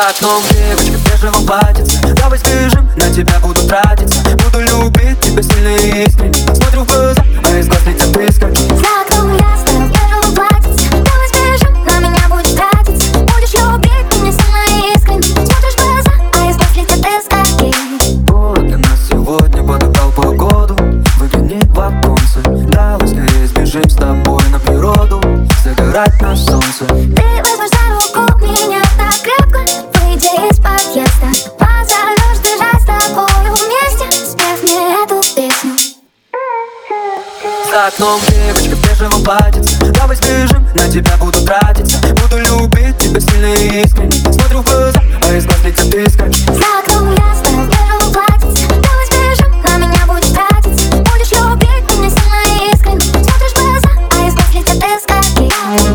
За окном девочка в бежевом платьице. Давай сбежим, на тебя буду тратиться. Буду любить тебя сильно и искренне. Смотрю в глаза, а из глаз летят искорки. За окном ясно, в бежевом платьице. Давай сбежим, на меня будешь тратиться. Будешь любить меня сильно и искренне. Смотришь в глаза, а из глаз летят искорки. Вот для нас сегодня подобрал погоду. Выгляни в оконце. Давай скорее сбежим с тобой на природу. Загорать на солнце. Ты возьмешь за руку меня так крепко. Выйди из подъезда. Позовешь бежать с тобою вместе, спев мне эту песню. За окном девочка в бежевом платьице. Давай сбежим, на тебя буду тратиться. Буду любить тебя сильно и искренне. Смотрю в глаза, а из глаз летят искорки. За окном ясно, в бежевом платьице. Давай сбежим, на меня будешь тратиться. Будешь любить меня сильно и искренне. Смотришь в глаза, а из глаз летят искорки.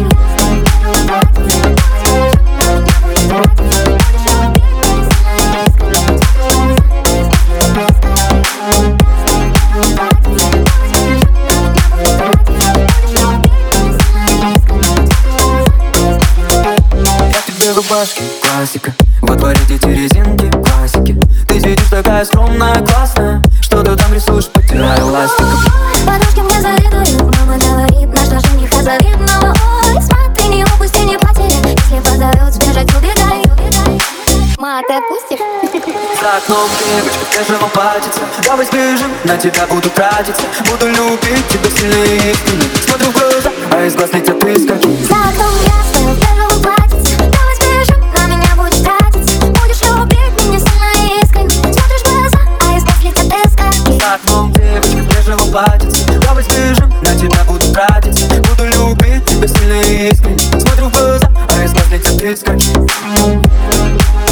Рубашки, классика. Во дворе дети резинки, классики. Ты сидишь такая скромная, классная. Что ты там рисуешь, потирая ластиком. Подружки мне завидуют, мама говорит, наш жениха завидного. Ой, смотри, не упусти, не потеряй. Если позовет, сбежать, убегай. Ма, ты отпустишь? За окном девочка в бежевом платьице. Давай сбежим, на тебя буду тратиться. Буду любить тебя сильно и искренне. Смотрю в глаза, а из глаз летят искорки. За окном ясно, в бежевом платьице. Давай сбежим, на меня будешь тратиться. Будешь любить меня сильно и искренне. Смотришь в глаза, а из глаз летят искорки. За окном девочка в бежевом платьице. Давай сбежим, на тебя буду тратиться. Буду любить тебя сильно и искренне. Смотрю в глаза, а из глаз летят искорки.